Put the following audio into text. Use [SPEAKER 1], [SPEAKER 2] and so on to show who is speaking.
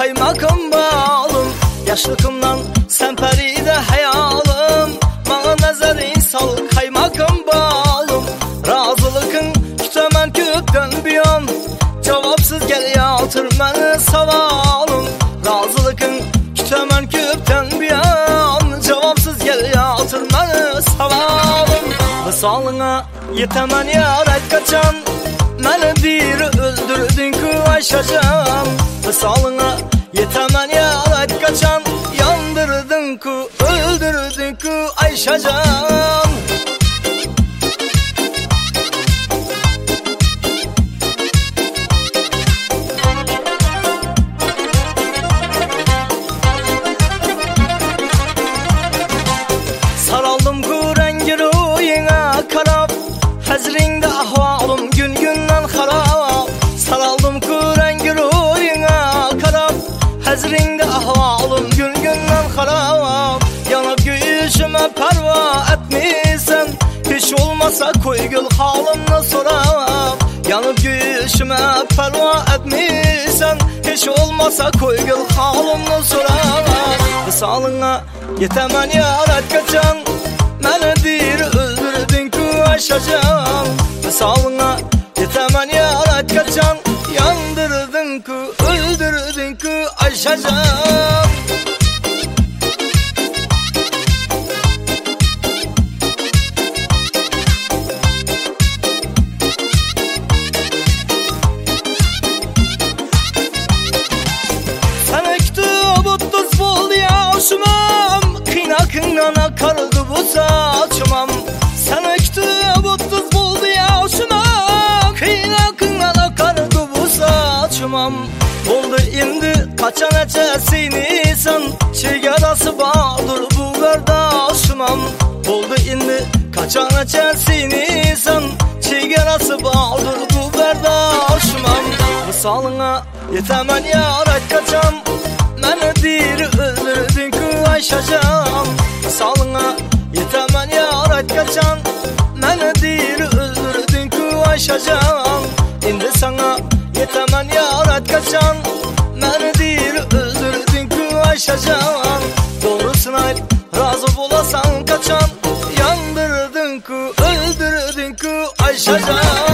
[SPEAKER 1] kaymakım balım. Yaşlıkımdan sen peride hayalım. Bana nazarin sal kaymakım balım. Razılıkın kütemen kökten bir an. Cevapsız gel yatır beni savalım. Razılıkın kütemen kökten bir an. Cevapsız gel yatır beni savalım. Misalına yetemen yarat kaçan. Məni bir öldürdün ki Ayşacan. Misalına yetemen yarat kaçan. Yandırdın ki öldürdün ki Ayşacan. Saraldım ki rengi rüyine karab. Hazrinde ahvalım gün günden harap. Saraldım ki rengi rüyine karab. Hazrinde ahvalım gün günden harap. Yanıp göğüşüme perva etmişsen. Hiç olmasa koy gül halımla sorap. Yanıp göğüşüme perva etmişsen. Hiç olmasa koy gül halımla sorap. Misalına yetemen yarat kaçan. Məni bir öldürdün ki Ayşacan. Misalına yetemen yarat kaçan. Yandırdın ki öldürdün ki Ayşacan. Sen ekti bu tuz bol yaşımam. Kıynakından akardı bu saçmam. Sen ekti bu tuz buldu yaşımam. Kıynakından akardı bu saçmam. Oldu indi kaçan ecesini sen. Çiğerası bağdır bu kardeşimam. Oldu indi kaçan ecesini sen. Çiğerası bağdır bu kardeşimam. Misalına yetemen yarat kaçan. Məni bir öldürdün ki Ayşacan. Misalına yetemen yarat kaçan. Məni bir öldürdün ki Ayşacan. İndi sana yetemen yarat kaçan. Məni bir öldürdün ki Ayşacan. Doğrusuna razı bolasan kaçan. Yandırdın ki öldürdün ki Ayşacan.